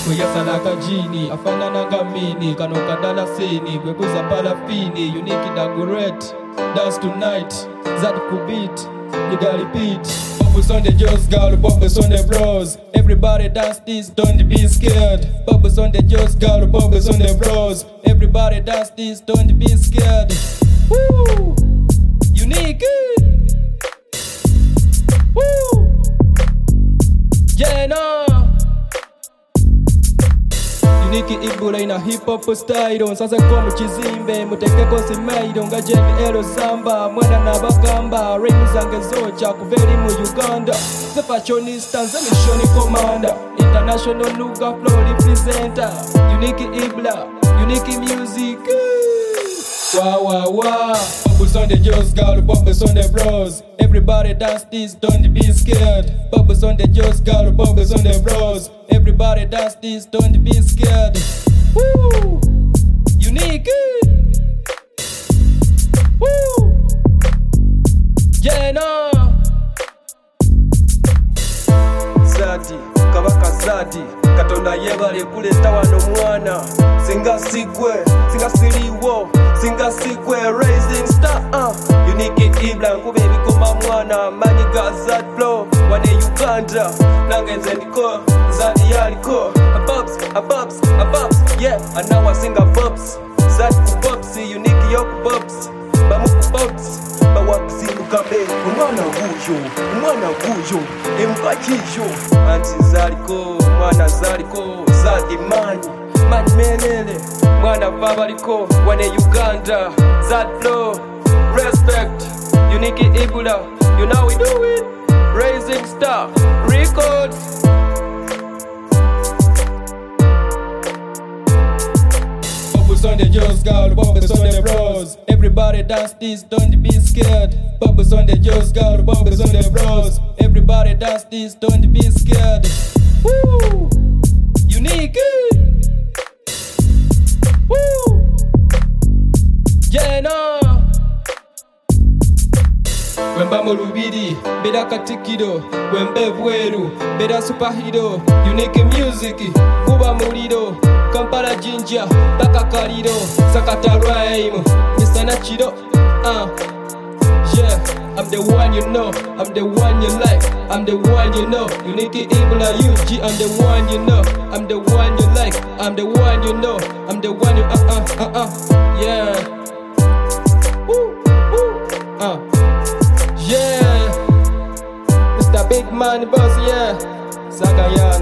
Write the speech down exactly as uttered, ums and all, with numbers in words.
Kuyasala kajini, afanana ngamini, kano kadala sini, kwekuza parafini, unique daguret, dance tonight, that could beat, you gotta repeat. Bubbles on the Joss girl, bubbles on the bros. Everybody dance this, don't be scared. Bubbles on the Joss girl, bubbles on the bros. Everybody dance this, don't be scared. Woo! Unique! Woo! Yeah, no! Unique Ibula ina hip hop style. Sasa kwa mchizimbe mutekeko simairo nga Jemmy Elo Samba mwana na bagamba rhymes zange zocha kuveri mu Uganda. The fashionista nze mission commander, international Luga flow representer. Unique Ibula, unique music. Wow wow wow. Bubbles on the Joss girl, bubbles on the bros. Everybody dance this, don't be scared. Bubbles on the Joss girl, bubbles on the bros. Everybody dance this, don't be scared. Woo! Unique! Woo! Yeah, no! Zadi, kabaka Zadi, katonda yebale kuleta wano mwana. Singa sikwe, singa siliwo, singa sikwe, rising star. uh. Unique Ibula nkube bikoma mwana, maniga Zad flow, wane Uganda. Nangenze ndiko, Zadi yaliko. A bubs, a bubs, a bubs, yeah. And now I sing a bubs. Zad ku bubs, unique yok bubs. Bamu ku bubs, bawabizimu kabe. Mwana gujo, mwana gujo, embakijo. Anti zaliko, mwana zaliko, Zadi mani. Mani menele, mwana babaliko, wane Uganda. Zad flow, respect, unique Ibula, you know we do it. Rising star, records. Bubbles on the Joss girl, bubbles on the bros. Everybody dance this, don't be scared. Bubbles on the Joss girl, bubbles on the bros. Everybody dance this, don't be scared. Woo! Unique! Woo! Yeah, no! Wemba mulubiri, beda katikiro. Wembe vweru, beda superhero. Unique music, kuba muliro. Kampala jinja, baka kaliro. Sakata rhyme, Mister Nachiro. uh. Yeah, I'm the one you know, I'm the one you like, I'm the one you know. Unique Ibula U G, I'm the one you know, I'm the one you like, I'm the one you know, I'm the one you uh uh uh uh. Yeah. Woo, woo, uh. Yeah, Mister Big Man Boss, yeah. Saga, yeah.